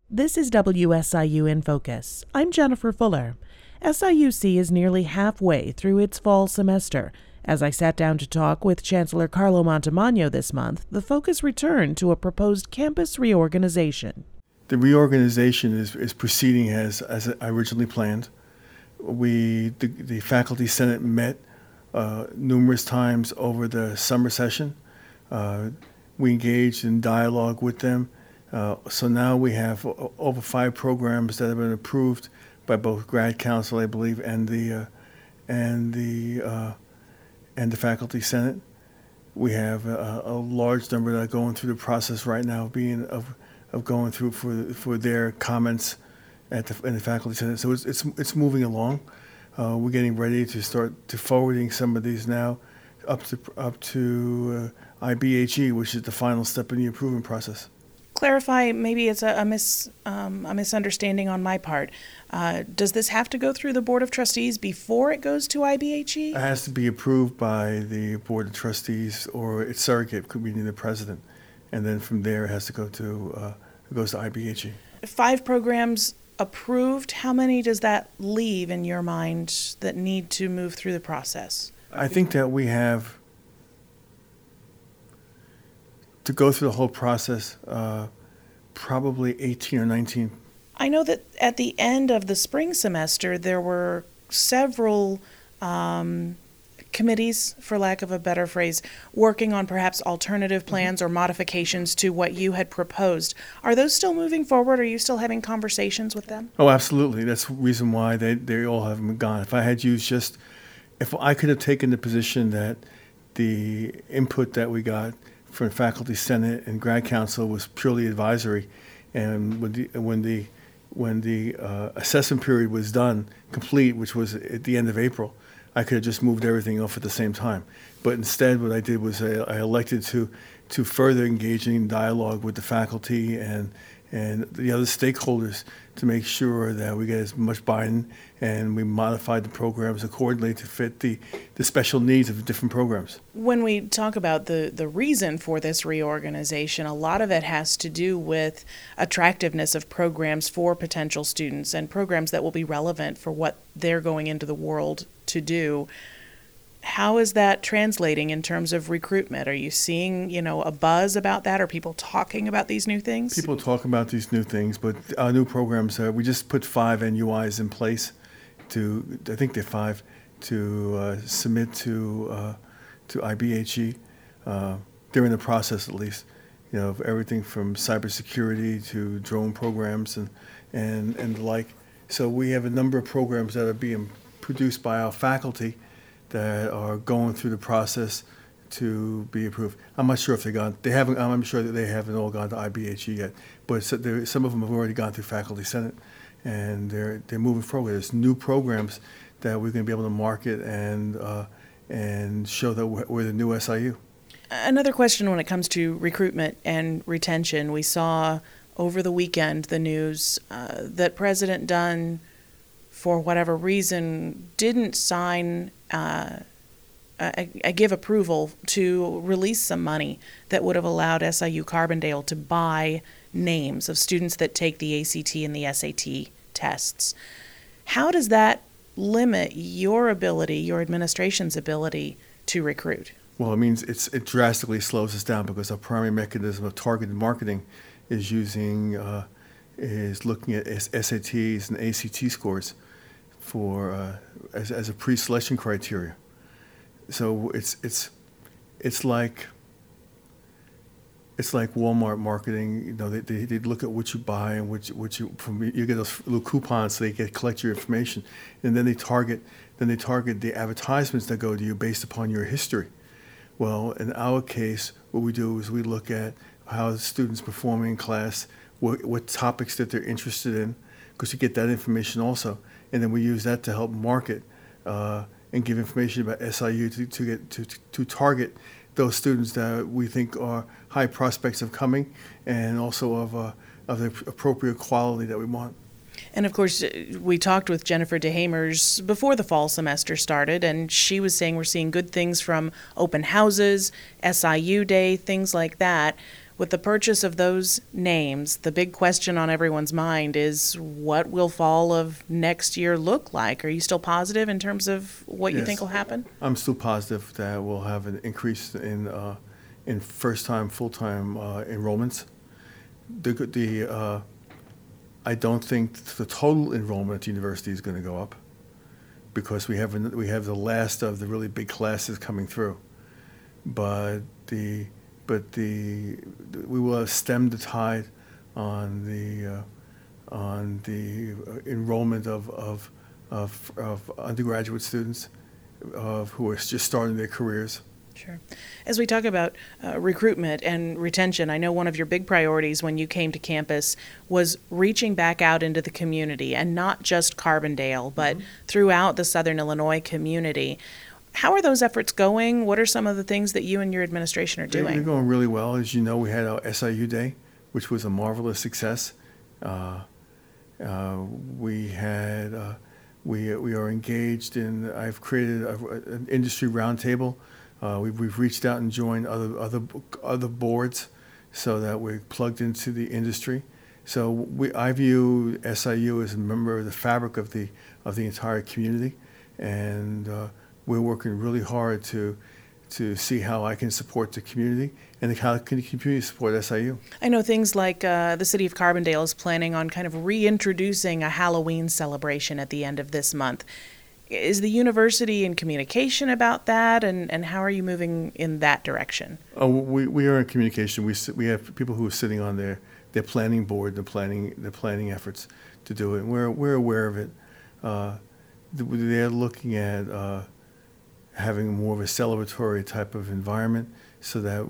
This is WSIU in Focus. I'm Jennifer Fuller. SIUC is nearly halfway through its fall semester. As I sat down to talk with Chancellor Carlo Montemagno this month, the focus returned to a proposed campus reorganization. The reorganization is proceeding as I originally planned. The Faculty Senate met numerous times over the summer session. We engaged in dialogue with them. So now we have over 5 programs that have been approved by both grad council, I believe, and the faculty senate. We have a large number that are going through the process right now, of going through for their comments in the faculty senate. So it's moving along. We're getting ready to start to forwarding some of these now up to IBHE, which is the final step in the approval process. Clarify, maybe it's a misunderstanding on my part. Does this have to go through the Board of Trustees before it goes to IBHE? It has to be approved by the Board of Trustees or its surrogate, could be the president, and then from there it has to go to it goes to IBHE. 5 programs approved. How many does that leave in your mind that need to move through the process? I think that we have to go through the whole process, probably 18 or 19. I know that at the end of the spring semester, there were several committees, for lack of a better phrase, working on perhaps alternative plans or modifications to what you had proposed. Are those still moving forward? Are you still having conversations with them? Oh, absolutely. That's the reason why they all haven't gone. If I could have taken the position that the input that we got from Faculty Senate and Grad Council was purely advisory, and when the assessment period was complete, which was at the end of April, I could have just moved everything off at the same time. But instead, what I did was I elected to further engage in dialogue with the faculty and the other stakeholders to make sure that we get as much buy-in, and we modified the programs accordingly to fit the special needs of the different programs. When we talk about the reason for this reorganization, a lot of it has to do with attractiveness of programs for potential students and programs that will be relevant for what they're going into the world to do. How is that translating in terms of recruitment? Are you seeing, a buzz about that? Are people talking about these new things? People talk about these new things, but our new programs, we just put 5 NUIs in place I think they're 5, to submit to IBHE. They're in the process, at least, of everything from cybersecurity to drone programs and the like. So we have a number of programs that are being produced by our faculty that are going through the process to be approved. I'm not sure if they gone. They haven't. I'm sure that they haven't all gone to IBHE yet, but some of them have already gone through Faculty Senate, and they're moving forward. There's new programs that we're going to be able to market and show that we're the new SIU. Another question when it comes to recruitment and retention. We saw over the weekend the news that President Dunn, for whatever reason, didn't sign give approval to release some money that would have allowed SIU Carbondale to buy names of students that take the ACT and the SAT tests. How does that limit your administration's ability to recruit? Well, it means it drastically slows us down, because our primary mechanism of targeted marketing is looking at SATs and ACT scores as a pre-selection criteria. So it's like Walmart marketing. They look at what you buy and you get those little coupons, so they collect your information, and then they target the advertisements that go to you based upon your history. Well, in our case, what we do is we look at how the students performing in class, what topics that they're interested in, because you get that information also, and then we use that to help market and give information about SIU to target those students that we think are high prospects of coming, and also of the appropriate quality that we want. And of course, we talked with Jennifer DeHamers before the fall semester started, and she was saying we're seeing good things from open houses, SIU Day, things like that. with the purchase of those names, the big question on everyone's mind is, what will fall of next year look like? Are you still positive in terms of what you Yes. think will happen? I'm still positive that we'll have an increase in first-time, full-time enrollments. I don't think the total enrollment at the university is going to go up because we have the last of the really big classes coming through, but we will have stemmed the tide on the enrollment of undergraduate students who are just starting their careers. Sure. As we talk about recruitment and retention, I know one of your big priorities when you came to campus was reaching back out into the community, and not just Carbondale, but throughout the Southern Illinois community. How are those efforts going? What are some of the things that you and your administration are doing? They're going really well. As you know, we had our SIU Day, which was a marvelous success. We are engaged in. I've created an industry roundtable. We've reached out and joined other boards, so that we're plugged into the industry. So I view SIU as a member of the fabric of the entire community, and we're working really hard to see how I can support the community and how can the community support SIU. I know things like the city of Carbondale is planning on kind of reintroducing a Halloween celebration at the end of this month. Is the university in communication about that, and how are you moving in that direction? We are in communication. We have people who are sitting on their planning board, the planning efforts to do it. And we're aware of it. They're looking at having more of a celebratory type of environment, so that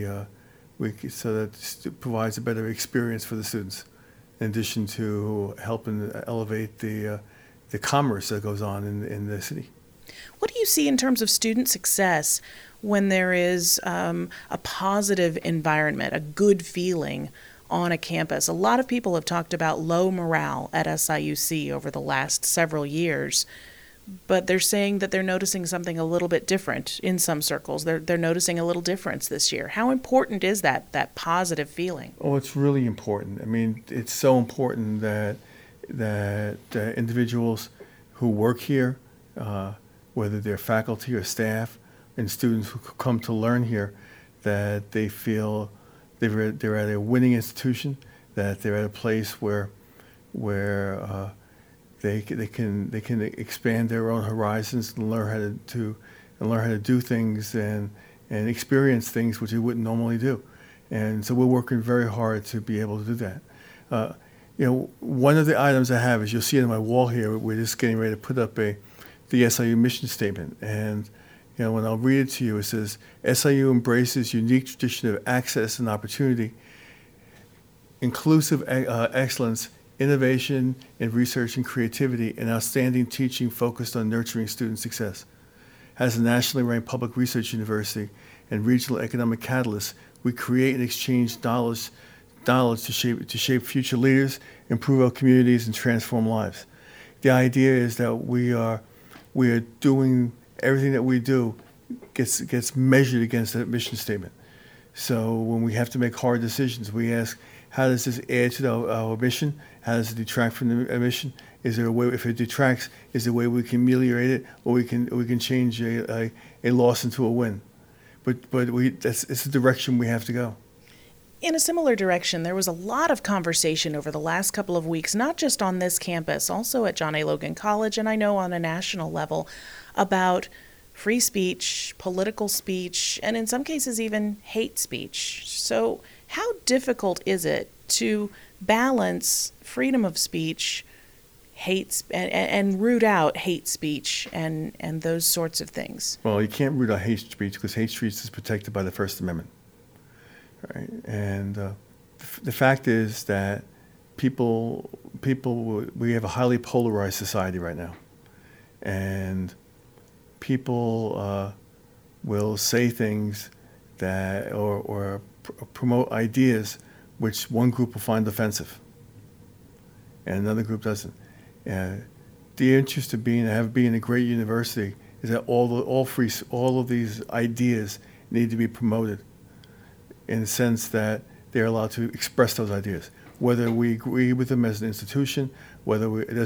it provides a better experience for the students, in addition to helping elevate the commerce that goes on in the city. What do you see in terms of student success when there is a positive environment, a good feeling on a campus? A lot of people have talked about low morale at SIUC over the last several years, but they're saying that they're noticing something a little bit different in some circles. They're noticing a little difference this year. How important is that positive feeling? Oh, it's really important. I mean, it's so important that individuals who work here, whether they're faculty or staff, and students who come to learn here, that they feel they're at a winning institution, that they're at a place where they can expand their own horizons and learn how to do things and experience things which they wouldn't normally do. And so we're working very hard to be able to do that. One of the items I have is, you'll see it on my wall here, we're just getting ready to put up the SIU mission statement. And when I'll read it to you, it says, SIU embraces unique tradition of access and opportunity, inclusive excellence, innovation in research and creativity, and outstanding teaching focused on nurturing student success. As a nationally ranked public research university and regional economic catalyst, we create and exchange knowledge to shape future leaders, improve our communities, and transform lives. The idea is that we are doing everything that we do gets measured against that mission statement. So when we have to make hard decisions, we ask, how does this add to our mission? How does it detract from the mission? Is there a way, if it detracts, is there a way we can ameliorate it, or we can change a loss into a win? But it's the direction we have to go. In a similar direction, there was a lot of conversation over the last couple of weeks, not just on this campus, also at John A. Logan College, and I know on a national level, about free speech, political speech, and in some cases even hate speech. So how difficult is it to balance freedom of speech, and root out hate speech and those sorts of things? Well, you can't root out hate speech because hate speech is protected by the First Amendment. Right? And the fact is that we have a highly polarized society right now. And people will say things that, or promote ideas which one group will find offensive and another group doesn't. The interest of being a great university is that all of these ideas need to be promoted, in the sense that they're allowed to express those ideas. Whether we agree with them as an institution, whether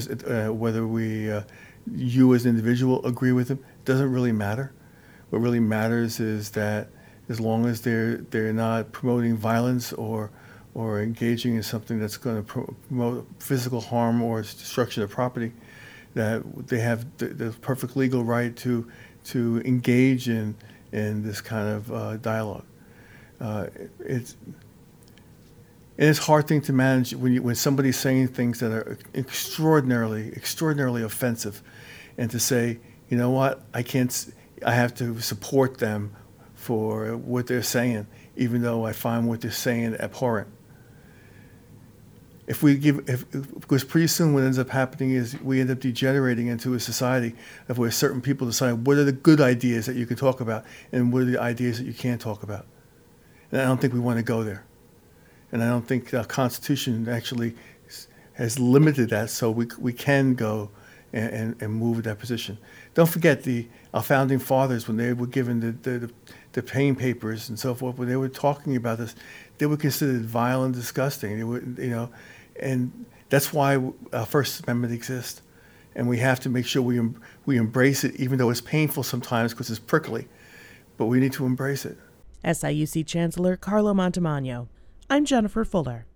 you as an individual agree with them, doesn't really matter. What really matters is that as long as they're not promoting violence or engaging in something that's going to promote physical harm or destruction of property, that they have the perfect legal right to engage in this kind of dialogue. It's a hard thing to manage when somebody's saying things that are extraordinarily offensive, and to say, you know what, I have to support them for what they're saying, even though I find what they're saying abhorrent. Because pretty soon what ends up happening is we end up degenerating into a society of where certain people decide what are the good ideas that you can talk about and what are the ideas that you can't talk about. And I don't think we want to go there. And I don't think the Constitution actually has limited that, so we can go and move in that position. Don't forget our founding fathers, when they were given the Payne papers and so forth, when they were talking about this, they were considered vile and disgusting. They were, and that's why our First Amendment exists. And we have to make sure we embrace it, even though it's painful sometimes because it's prickly. But we need to embrace it. SIUC Chancellor Carlo Montemagno. I'm Jennifer Fuller.